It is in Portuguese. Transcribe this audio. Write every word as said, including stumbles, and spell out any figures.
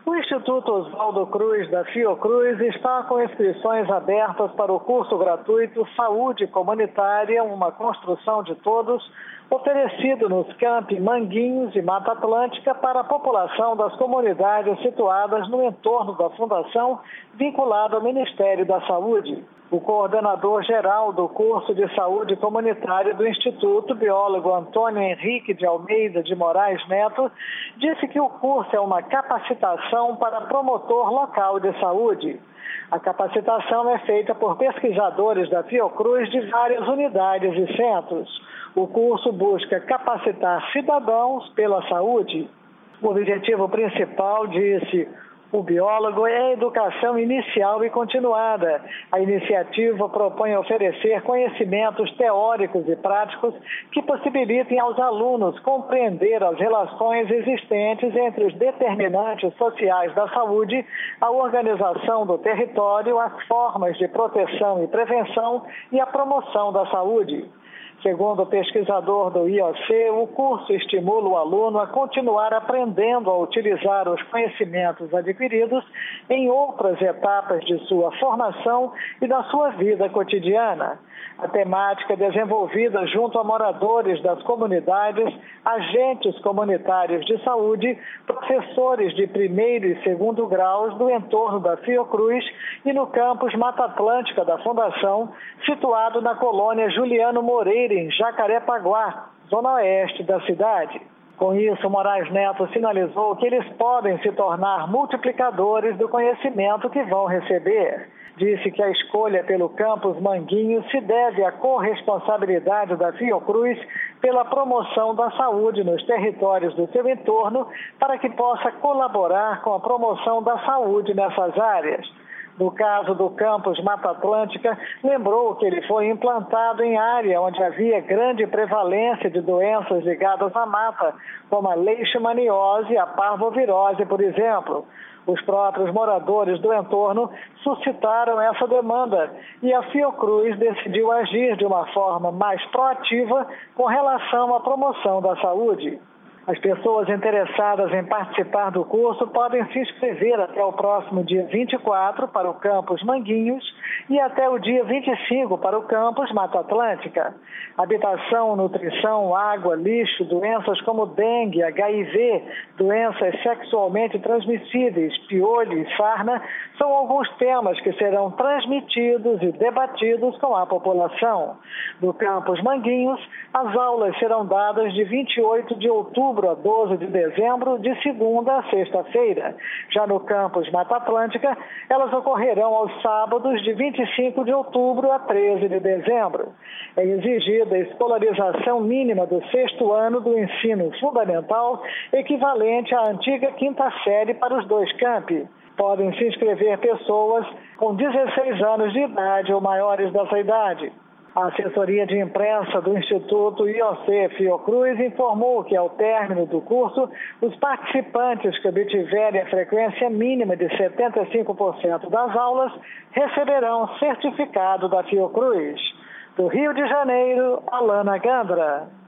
O Instituto Oswaldo Cruz, da Fiocruz, está com inscrições abertas para o curso gratuito Saúde Comunitária, uma construção de todos, oferecido nos campi Manguinhos e Mata Atlântica para a população das comunidades situadas no entorno da Fundação, vinculada ao Ministério da Saúde. O coordenador-geral do curso de saúde comunitária do Instituto, biólogo Antônio Henrique de Almeida de Moraes Neto, disse que o curso é uma capacitação para promotor local de saúde. A capacitação é feita por pesquisadores da Fiocruz de várias unidades e centros. O curso busca capacitar cidadãos pela saúde. O objetivo principal, disse o biólogo, é a educação inicial e continuada. A iniciativa propõe oferecer conhecimentos teóricos e práticos que possibilitem aos alunos compreender as relações existentes entre os determinantes sociais da saúde, a organização do território, as formas de proteção e prevenção e a promoção da saúde. Segundo o pesquisador do I O C, o curso estimula o aluno a continuar aprendendo a utilizar os conhecimentos adquiridos em outras etapas de sua formação e da sua vida cotidiana. A temática desenvolvida junto a moradores das comunidades, agentes comunitários de saúde, professores de primeiro e segundo graus do entorno da Fiocruz e no campus Mata Atlântica da Fundação, situado na colônia Juliano Moreira, em Jacarepaguá, zona oeste da cidade. Com isso, Moraes Neto sinalizou que eles podem se tornar multiplicadores do conhecimento que vão receber. Disse que a escolha pelo campus Manguinhos se deve à corresponsabilidade da Fiocruz pela promoção da saúde nos territórios do seu entorno para que possa colaborar com a promoção da saúde nessas áreas. No caso do campus Mata Atlântica, lembrou que ele foi implantado em área onde havia grande prevalência de doenças ligadas à mata, como a leishmaniose e a parvovirose, por exemplo. Os próprios moradores do entorno suscitaram essa demanda e a Fiocruz decidiu agir de uma forma mais proativa com relação à promoção da saúde. As pessoas interessadas em participar do curso podem se inscrever até o próximo dia vinte e quatro para o campus Manguinhos e até o dia vinte e cinco para o campus Mata Atlântica. Habitação, nutrição, água, lixo, doenças como dengue, H I V, doenças sexualmente transmissíveis, piolho e sarna são alguns temas que serão transmitidos e debatidos com a população. No campus Manguinhos, as aulas serão dadas de vinte e oito de outubro a doze de dezembro, de segunda a sexta-feira. Já no campus Mata Atlântica, elas ocorrerão aos sábados de vinte e cinco de outubro a treze de dezembro. É exigida a escolarização mínima do sexto ano do ensino fundamental, equivalente à antiga quinta série para os dois campi. Podem se inscrever pessoas com dezesseis anos de idade ou maiores dessa idade. A assessoria de imprensa do Instituto I O C Fiocruz informou que, ao término do curso, os participantes que obtiverem a frequência mínima de setenta e cinco por cento das aulas receberão certificado da Fiocruz. Do Rio de Janeiro, Alana Gandra.